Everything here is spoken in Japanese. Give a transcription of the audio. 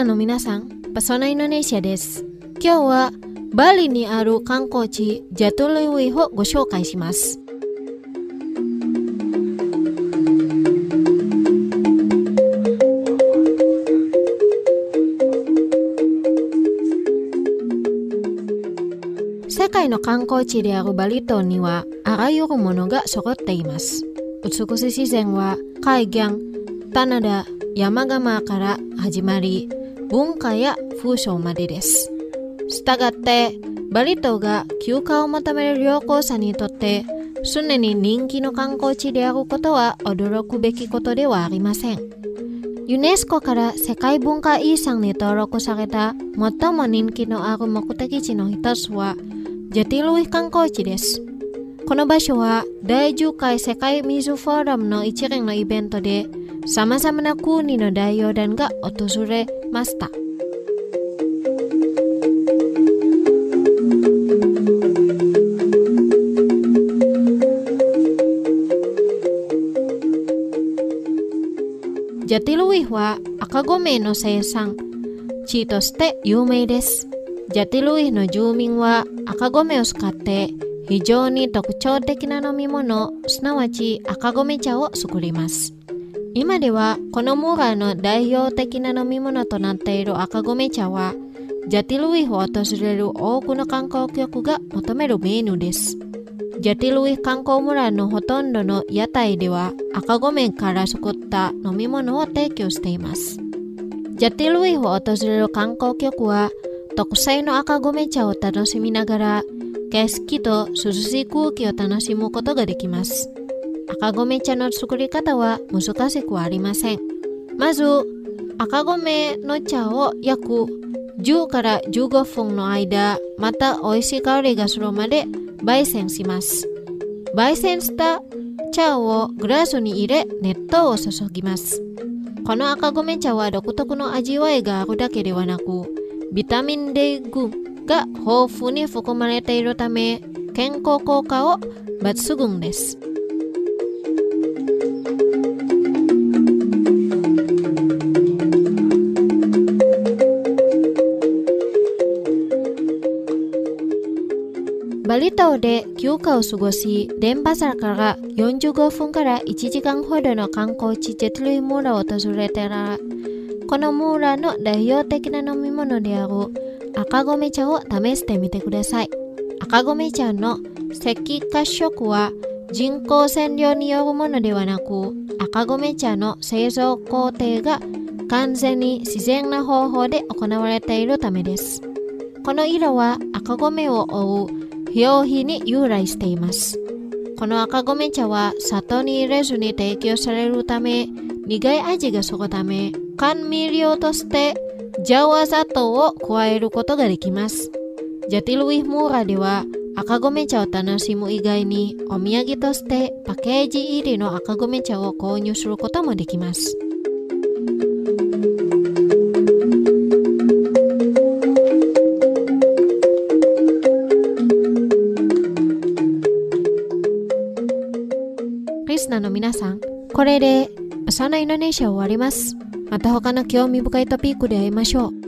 ナの皆さん、パソナインドネシアです。今日はバリにある観光地ジャトゥルウィをご紹介します。世界の観光地であるバリ島にはあらゆるものが揃っています。美しい自然は海岸、棚田、山々から始まり、文化や風習までです。したがって、バリ島が休暇を求める旅行者にとって常に人気の観光地であることは驚くべきことではありません。ユネスコから世界文化遺産に登録された最も人気のある目的地の一つはジャティルウィ観光地です。この場所は第10回世界水フォーラムの一連のイベントで様々な国の代表団が訪れました。ジャティルウィは赤米の生産地として有名です。ジャティルウィの住民は赤米を使って非常に特徴的な飲み物、すなわち赤米茶を作ります。今ではこの村の代表的な飲み物となっている赤米茶はジャティルウィを訪れる多くの観光客が求めるメニューです。ジャティルウィ観光村のほとんどの屋台では赤米から作った飲み物を提供しています。ジャティルウィを訪れる観光客は特製の赤米茶を楽しみながら景色と涼しい空気を楽しむことができます。赤米茶の作り方は難しくありません。まず赤米の茶を約10から15分の間、また美味しい香りがするまで焙煎します。焙煎した茶をグラスに入れ熱湯を注ぎます。この赤米茶は独特の味わいがあるだけではなく、ビタミン D 群が豊富に含まれているため健康効果を抜群です。バリ島で休暇を過ごし、デンパサラから45分から1時間ほどの観光地ジェトゥルイ村を訪れたら、この村の代表的な飲み物である赤米茶を試してみてください。赤米茶の赤褐色は人工染料によるものではなく、赤米茶の製造工程が完全に自然な方法で行われているためです。この色は赤米を覆う表皮に由来しています。この赤米茶は砂糖に入れずに提供されるため、苦い味がするため、甘味料としてジャワ砂糖を加えることができます。ジャティルウィ村では赤米茶を楽しむ以外にお土産としてパッケージ入りの赤米茶を購入することもできます。リスナーの皆さん、これでパソナインドネシアを終わります。また他の興味深いトピックで会いましょう。